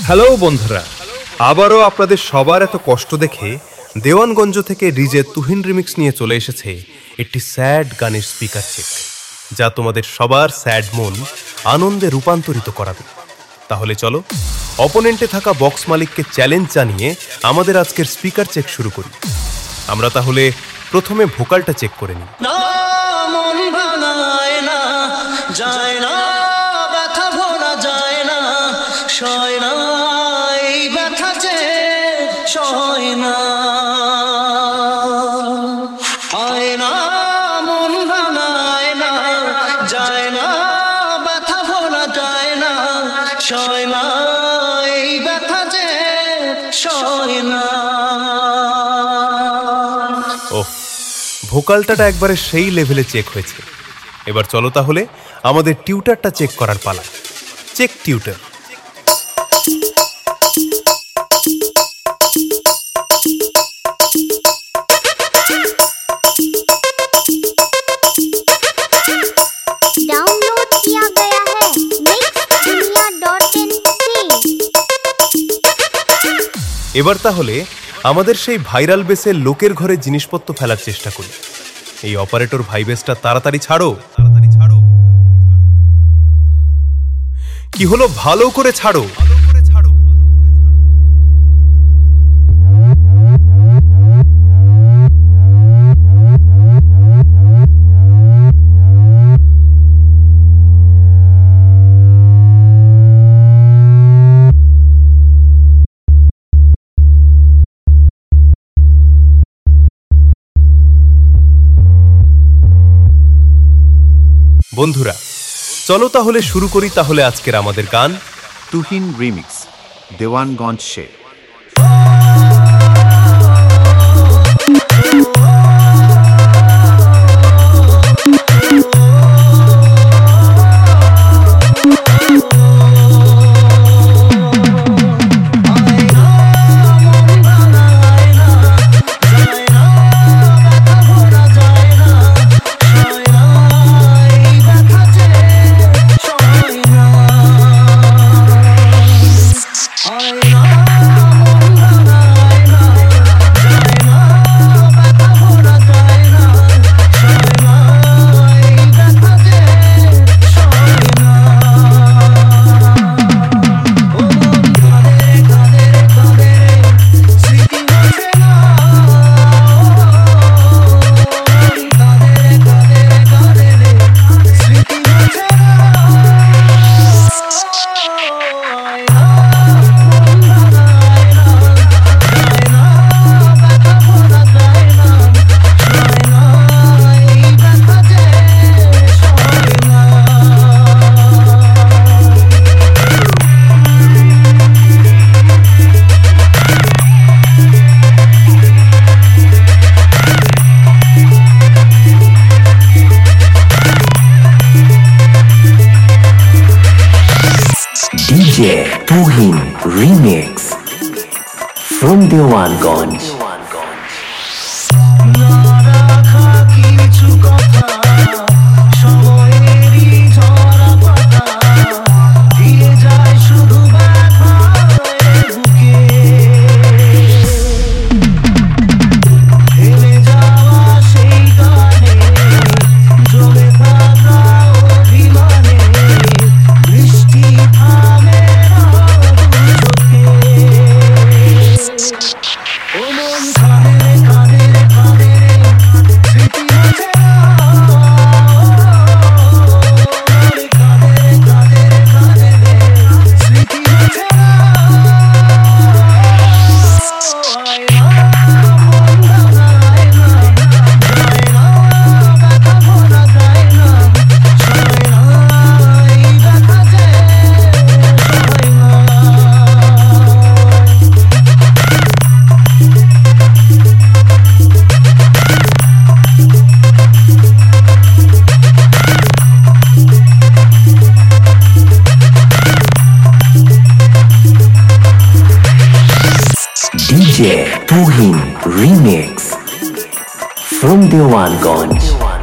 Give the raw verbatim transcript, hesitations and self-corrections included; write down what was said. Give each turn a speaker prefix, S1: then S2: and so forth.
S1: Hello বন্ধুরা, আবারও আপনাদের সবার এত কষ্ট দেখে দেওয়ানগঞ্জ থেকে ডিজে তুহিন রিমিক্স নিয়ে চলে এসেছে একটি স্যাড গানের স্পিকার চেক, যা তোমাদের সবার স্যাড মন আনন্দে রূপান্তরিত করাবে। তাহলে চলো অপোনেন্টে থাকা বক্স মালিককে চ্যালেঞ্জ জানিয়ে আমাদের আজকের স্পিকার চেক শুরু করি। আমরা তাহলে প্রথমে ভোকালটা চেক করে নিই। ওহ, ভোকালটা একবারে সেই লেভেলে চেক হয়েছে। এবার চলো তাহলে আমাদের টিউটারটা চেক করার পালা। Check tutor.
S2: डाउनलोड किया गया है मिक्स दुनिया डॉट इन से।
S1: এবার তাহলে আমাদের সেই ভাইরাল বেসে লোকের ঘরে জিনিসপত্র ফেলার চেষ্টা করি। এই অপারেটর ভাই বেসটা তাড়াতাড়ি ছাড়ো, তাড়াতাড়ি ছাড়ো। কি হলো, ভালো করে ছাড়ো। বন্ধুরা চলো তাহলে শুরু করি তাহলে আজকের আমাদের গান
S3: তুহিন রিমিক্স দেওয়ানগঞ্জ সে।
S4: DJ Tuhin remix from Dewanganj. DJ Tuhin remix from Dewanganj.